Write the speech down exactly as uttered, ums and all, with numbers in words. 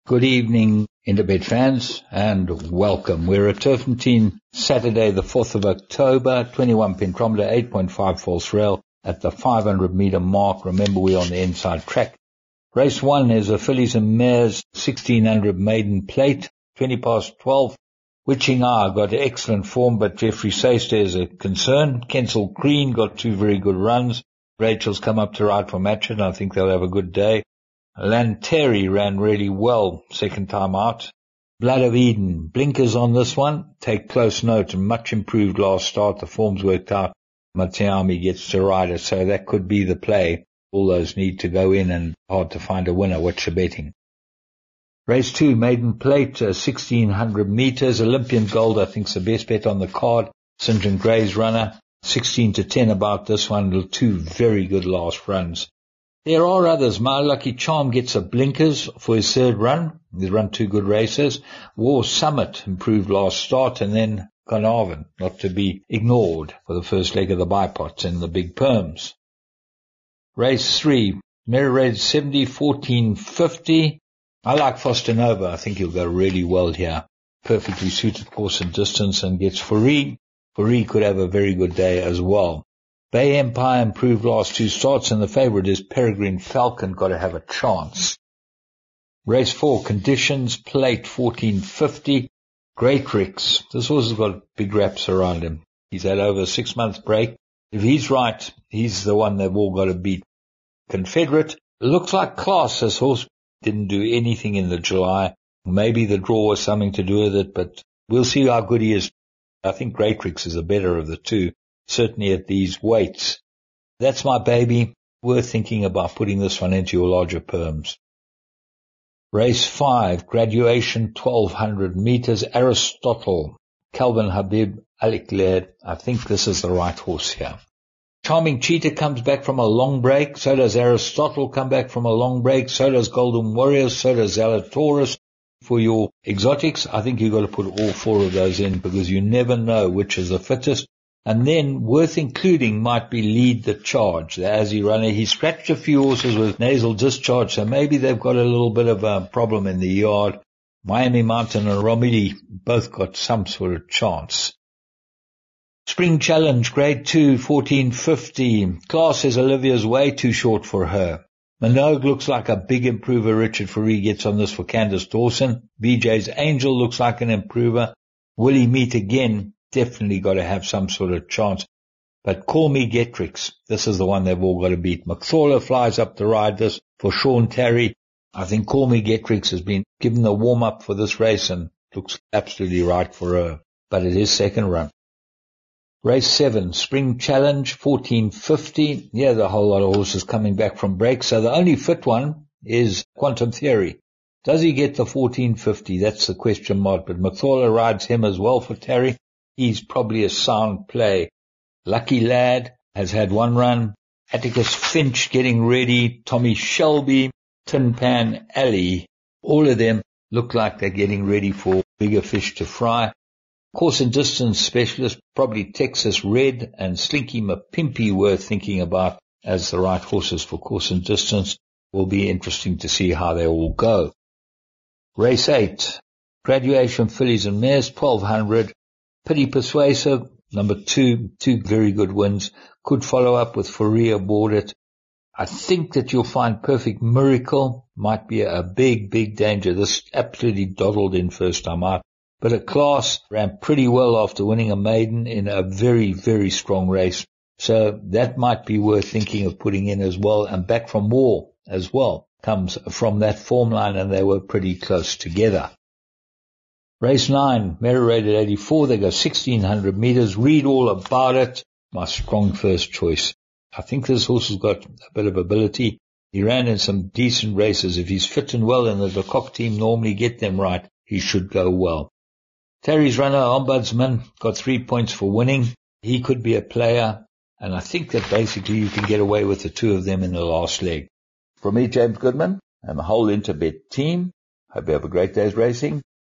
Good evening, Interbet fans, and welcome. We're at Turfentine, Saturday, the fourth of October, twenty-one pentometer, eight point five false rail at the five hundred meter mark. Remember, we're on the inside track. Race one is a fillies and mares, sixteen hundred maiden plate, twenty past twelve. Witching Eye got excellent form, but Jeffrey Saister is a concern. Kensal Green got two very good runs. Rachel's come up to ride for Matchett, and I think they'll have a good day. Lanteri ran really well second time out. Blood of Eden, blinkers on this one. Take close note, much improved last start. The form's worked out. Matiami gets to ride it, so that could be the play. All those need to go in and hard to find a winner. What's your betting? Race two, maiden plate, uh, sixteen hundred meters. Olympian Gold, I think, is the best bet on the card. Saint John Gray's runner, sixteen to ten about this one. Two very good last runs. There are others. My Lucky Charm gets a blinkers for his third run. He's run two good races. War Summit improved last start, and then Carnarvon, not to be ignored for the first leg of the bipots and the big perms. Race three, Mary Raid seventy, fourteen fifty. I like Foster Nova. I think he'll go really well here. Perfectly suited course and distance, and gets Fourie. Fourie could have a very good day as well. Bay Empire improved last two starts, and the favourite is Peregrine Falcon, got to have a chance. Race four, Conditions, plate fourteen fifty. Greatrix. This horse has got big wraps around him. He's had over a six month break. If he's right, he's the one they've all got to beat. Confederate. It looks like class. This horse didn't do anything in the July. Maybe the draw was something to do with it, but we'll see how good he is. I think Greatrix is the better of the two. Certainly at these weights. That's my baby. Worth thinking about putting this one into your larger perms. Race five, Graduation, twelve hundred meters. Aristotle, Calvin Habib, Alec Laird. I think this is the right horse here. Charming Cheetah comes back from a long break. So does Aristotle come back from a long break. So does Golden Warriors. So does Zalatoris. For your exotics, I think you've got to put all four of those in, because you never know which is the fittest. And then, worth including, might be Lead the Charge, the Aussie runner. He scratched a few horses with nasal discharge, so maybe they've got a little bit of a problem in the yard. Miami Mountain and Romilly both got some sort of chance. Spring Challenge, grade two, fourteen fifty. Class is Olivia's way too short for her. Minogue looks like a big improver. Richard Fourie gets on this for Candice Dawson. B J's Angel looks like an improver. Will he meet again? Definitely got to have some sort of chance. But Call Me Getrix, this is the one they've all got to beat. McThawler flies up to ride this for Sean Terry. I think Call Me Getrix has been given the warm-up for this race and looks absolutely right for her. But it is second run. Race seven, Spring Challenge, fourteen fifty. Yeah, the whole lot of horses coming back from break. So the only fit one is Quantum Theory. Does he get the fourteen fifty? That's the question mark. But McThawler rides him as well for Terry. He's probably a sound play. Lucky Lad has had one run. Atticus Finch getting ready. Tommy Shelby, Tin Pan Alley. All of them look like they're getting ready for bigger fish to fry. Course and distance specialist, probably Texas Red and Slinky Mapimpi worth thinking about as the right horses for course and distance. Will be interesting to see how they all go. Race eight, Graduation fillies and mares, twelve hundred. Pretty persuasive. Number two, two very good wins. Could follow up with Fourie aboard it. I think that you'll find Perfect Miracle might be a big, big danger. This absolutely dawdled in first time out. But a class ran pretty well after winning a maiden in a very, very strong race. So that might be worth thinking of putting in as well. And Back from War as well comes from that form line, and they were pretty close together. Race nine, Mary rated eighty-four. They go sixteen hundred meters. Read all about it. My strong first choice. I think this horse has got a bit of ability. He ran in some decent races. If he's fit and well, and the De Kock team normally get them right, he should go well. Terry's runner, Ombudsman, got three points for winning. He could be a player, and I think that basically you can get away with the two of them in the last leg. From me, James Goodman, and the whole Interbet team, hope you have a great day's racing.